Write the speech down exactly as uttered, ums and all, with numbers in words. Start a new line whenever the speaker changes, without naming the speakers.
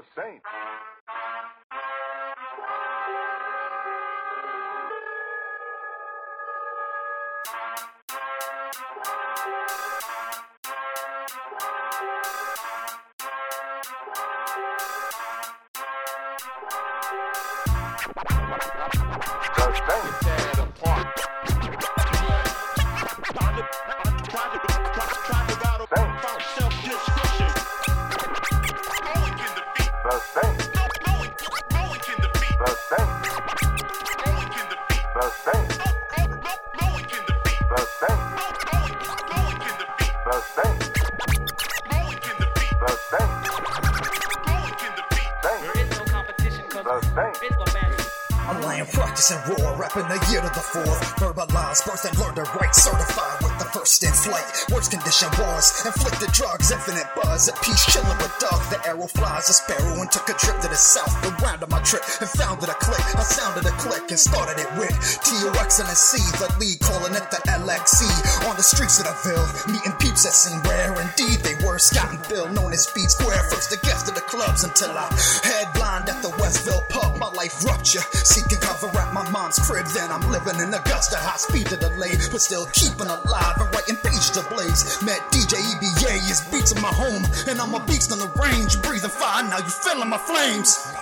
The Saint.
I'm laying practice and roar, rapping the year to the fourth. Verbalized, birth and learn to write, certified with the first in flight. Worst condition wars, inflicted drugs, infinite buzz. At peace, chilling with Doug. The arrow flies a sparrow and took a trip to the south. The round of my trip and founded a click. I sounded a click and started it with T O X and a C. The lead calling it the L X C. On the streets of the Ville, meeting peeps that seemed rare. Indeed, they were Scott and Bill, known as Speed Square. First the guest of the clubs until I headlined at the Westville pub. My life rupture, seeking cover at my mom's crib. Then I'm living in Augusta, high speed to the lane, but still keeping alive and writing beats to blaze. Met D J E B A, his beats in my home, and I'm a beast on the range, breathing fire. Now you feeling my flames.